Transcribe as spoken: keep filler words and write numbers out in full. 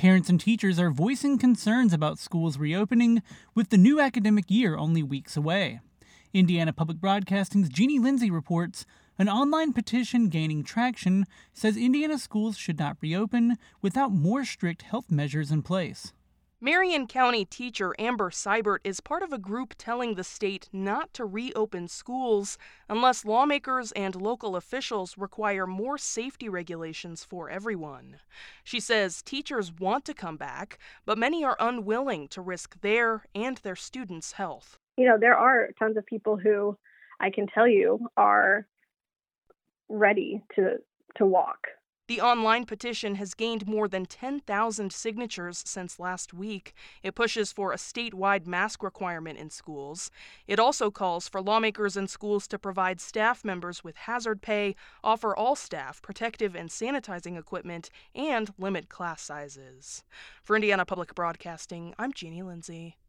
Parents and teachers are voicing concerns about schools reopening with the new academic year only weeks away. Indiana Public Broadcasting's Jeannie Lindsay reports an online petition gaining traction says Indiana schools should not reopen without more strict health measures in place. Marion County teacher Amber Seibert is part of a group telling the state not to reopen schools unless lawmakers and local officials require more safety regulations for everyone. She says teachers want to come back, but many are unwilling to risk their and their students' health. You know, there are tons of people who I can tell you are ready to to walk. The online petition has gained more than ten thousand signatures since last week. It pushes for a statewide mask requirement in schools. It also calls for lawmakers and schools to provide staff members with hazard pay, offer all staff protective and sanitizing equipment, and limit class sizes. For Indiana Public Broadcasting, I'm Jeannie Lindsay.